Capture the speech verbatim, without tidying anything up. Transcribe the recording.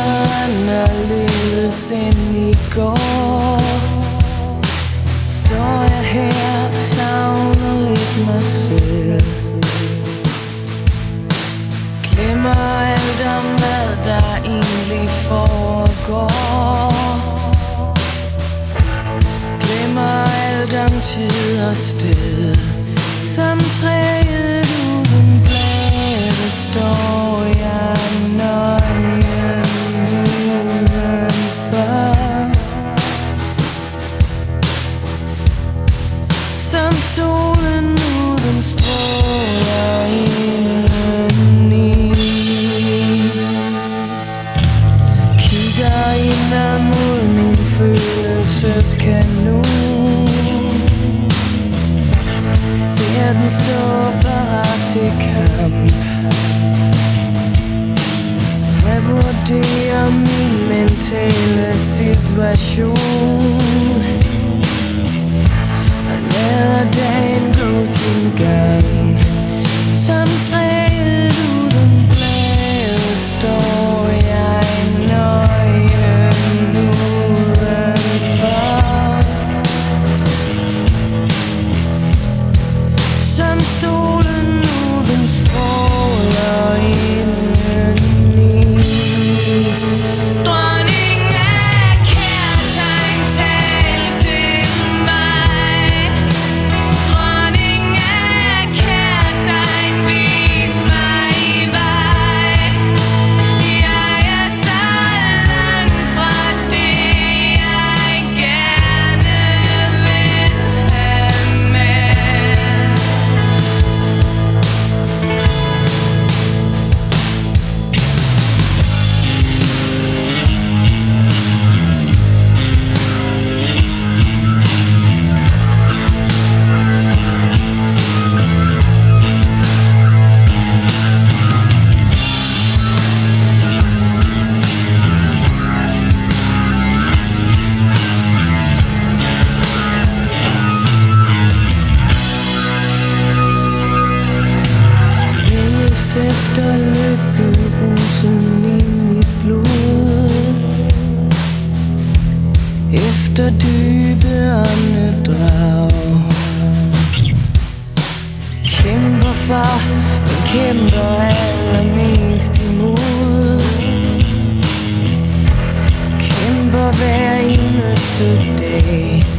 anderledes end i går. Står jeg her, savner lidt mig selv. Glemmer alt om hvad der egentlig foregår. Glemmer alt om tid og sted. Som træet uden blade står jeg nøgen udenfor. Som solen uden stråler indeni. Kigger indad mod min følelseskanon. Ser den stå parat til kamp. Revurderer min mentale situation. Og lader dagen gå sin gang. Som træet uden blade står jeg nøgen udenfor. Som solen uden stråler indeni. Dronning af kærtegn, tal til mig. Dronning af kærtegn, vis mig vej. Jeg er så langt fra det, jeg gerne vil have med. Længes efter lykkerusen i mit blod. Efter dybe åndedrag. Kæmper for, men kæmper allermest imod. Kæmper hver eneste dag.